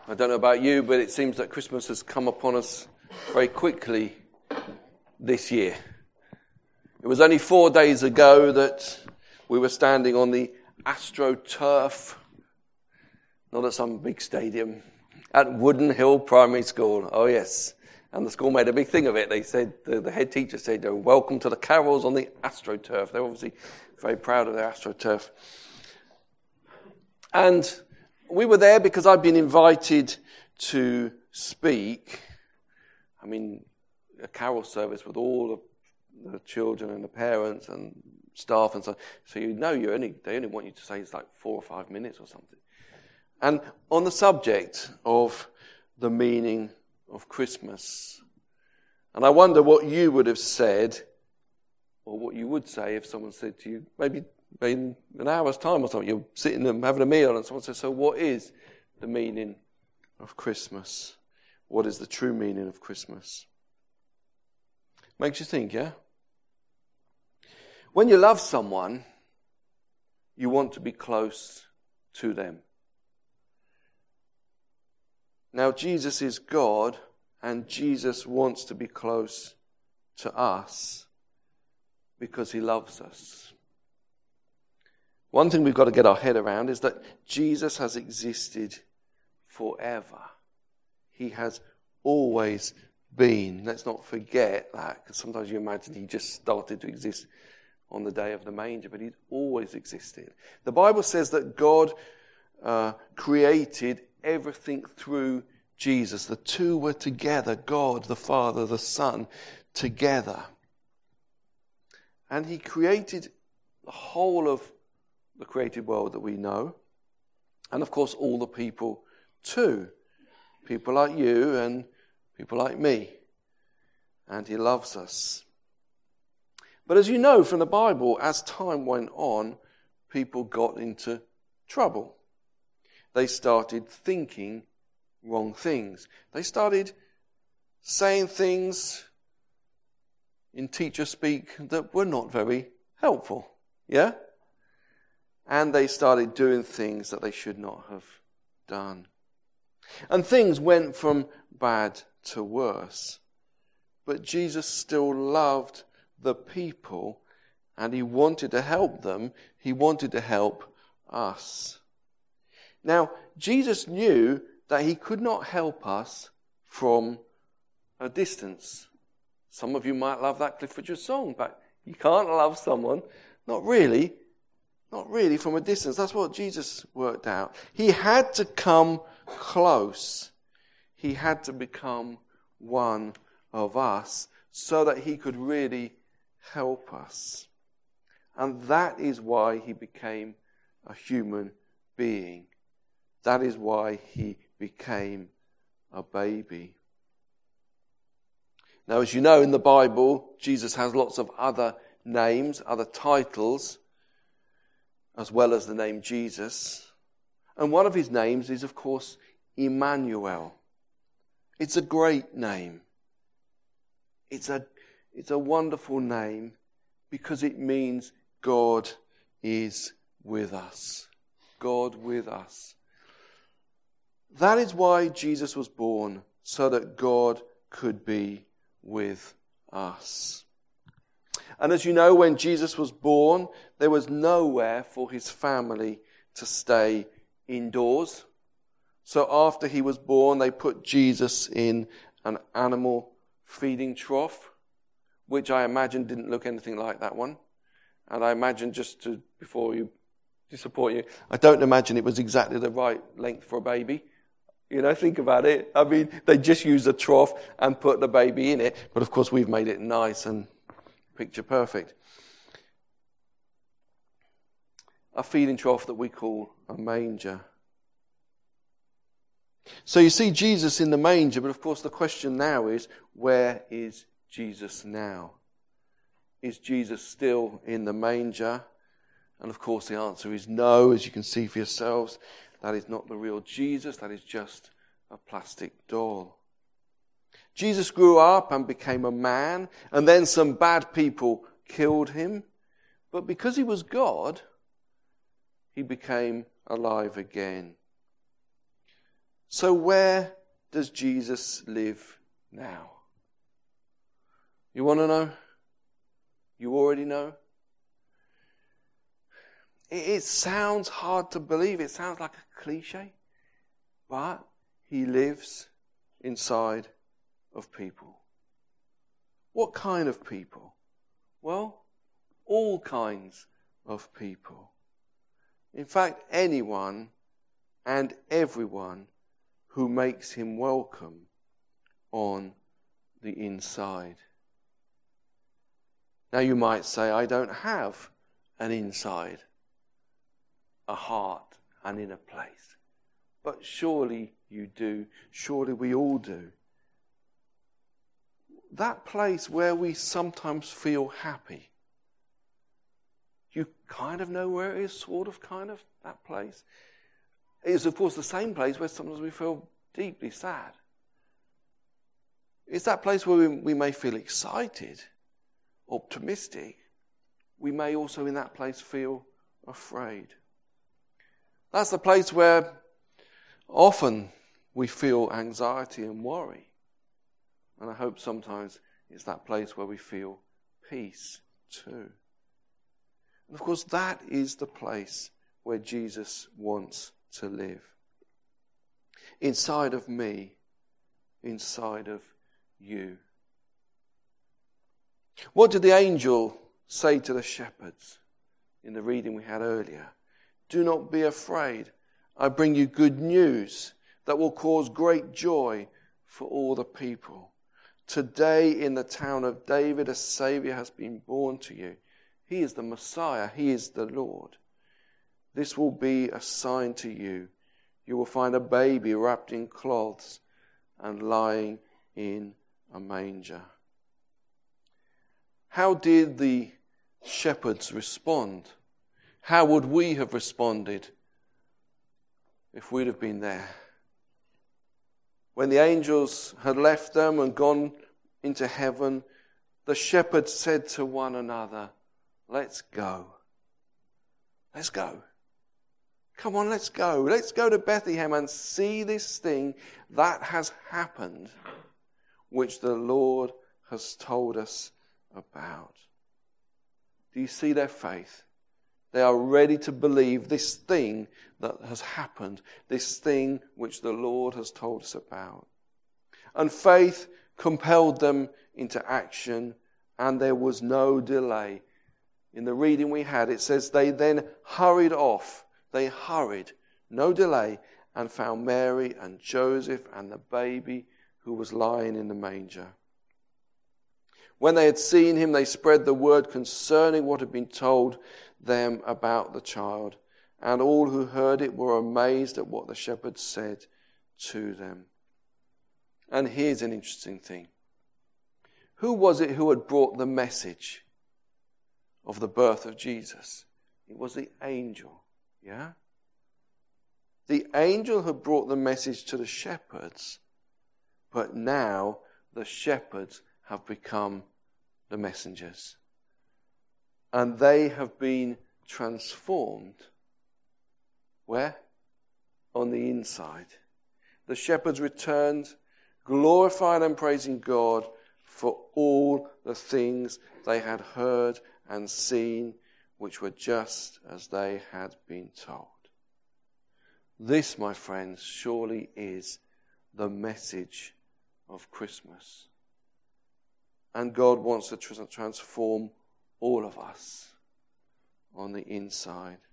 I don't know about you, but it seems that Christmas has come upon us very quickly this year. It was only 4 days ago that we were standing on the AstroTurf, not at some big stadium, at Wooden Hill Primary School. Oh yes, and the school made a big thing of it. They said, the head teacher said, welcome to the carols on the AstroTurf. They're obviously very proud of their AstroTurf. And we were there because I'd been invited to speak. I mean, a carol service with all of the children and the parents and staff and so. So you know they only want you to say it's like 4 or 5 minutes or something. And on the subject of the meaning of Christmas. And I wonder what you would have said, or what you would say if someone said to you, maybe in an hour's time or something, you're sitting and having a meal and someone says, so what is the meaning of Christmas? What is the true meaning of Christmas? Makes you think, yeah? When you love someone, you want to be close to them. Now, Jesus is God, and Jesus wants to be close to us because he loves us. One thing we've got to get our head around is that Jesus has existed forever. He has always been. Let's not forget that, because sometimes you imagine he just started to exist on the day of the manger, but he's always existed. The Bible says that God created everything through Jesus. The two were together, God, the Father, the Son, together. And he created the whole of the created world that we know. And of course, all the people too. People like you and people like me. And he loves us. But as you know from the Bible, as time went on, people got into trouble. They started thinking wrong things. They started saying things in teacher speak that were not very helpful. Yeah? And they started doing things that they should not have done. And things went from bad to worse. But Jesus still loved the people, and he wanted to help them. He wanted to help us. Now, Jesus knew that he could not help us from a distance. Some of you might love that Cliff Richard song, but you can't love someone, not really from a distance. That's what Jesus worked out. He had to come close. He had to become one of us so that he could really help us. And that is why he became a human being. That is why he became a baby. Now, as you know, in the Bible, Jesus has lots of other names, other titles, as well as the name Jesus. And one of his names is, of course, Emmanuel. It's a great name. It's a wonderful name because it means God is with us. God with us. That is why Jesus was born, so that God could be with us. And as you know, when Jesus was born, there was nowhere for his family to stay indoors. So after he was born, they put Jesus in an animal feeding trough, which I imagine didn't look anything like that one. And I imagine, before you disappoint you, I don't imagine it was exactly the right length for a baby. You know, think about it. I mean, they just used a trough and put the baby in it. But of course, we've made it nice and picture perfect. A feeding trough that we call a manger. So you see Jesus in the manger, but of course the question now is, where is Jesus now? Is Jesus still in the manger? And of course the answer is no, as you can see for yourselves. That is not the real Jesus, that is just a plastic doll. Jesus grew up and became a man, and then some bad people killed him. But because he was God, he became alive again. So where does Jesus live now? You want to know? You already know? It sounds hard to believe. It sounds like a cliche. But he lives inside of people. What kind of people? Well, all kinds of people. In fact, anyone and everyone who makes him welcome on the inside. Now you might say, I don't have an inside, a heart, an inner place. But surely you do. Surely we all do. That place where we sometimes feel happy. You kind of know where it is, sort of, kind of, that place. It is, of course, the same place where sometimes we feel deeply sad. It's that place where we may feel excited, optimistic. We may also in that place feel afraid. That's the place where often we feel anxiety and worry. And I hope sometimes it's that place where we feel peace too. And of course, that is the place where Jesus wants to live. Inside of me, inside of you. What did the angel say to the shepherds in the reading we had earlier? Do not be afraid. I bring you good news that will cause great joy for all the people. Today in the town of David, a Saviour has been born to you. He is the Messiah. He is the Lord. This will be a sign to you. You will find a baby wrapped in cloths and lying in a manger. How did the shepherds respond? How would we have responded if we'd have been there? When the angels had left them and gone into heaven, the shepherds said to one another, let's go. Let's go. Come on, let's go. Let's go to Bethlehem and see this thing that has happened, which the Lord has told us about. Do you see their faith? They are ready to believe this thing that has happened, this thing which the Lord has told us about. And faith compelled them into action, and there was no delay. In the reading we had, it says they then hurried off. They hurried, no delay, and found Mary and Joseph and the baby who was lying in the manger. When they had seen him, they spread the word concerning what had been told them about the child. And all who heard it were amazed at what the shepherds said to them. And here's an interesting thing. Who was it who had brought the message of the birth of Jesus? It was the angel. Yeah? The angel had brought the message to the shepherds, but now the shepherds have become the messengers. And they have been transformed. Where? On the inside. The shepherds returned, glorifying and praising God for all the things they had heard and seen, which were just as they had been told. This, my friends, surely is the message of Christmas. And God wants to transform all of us on the inside.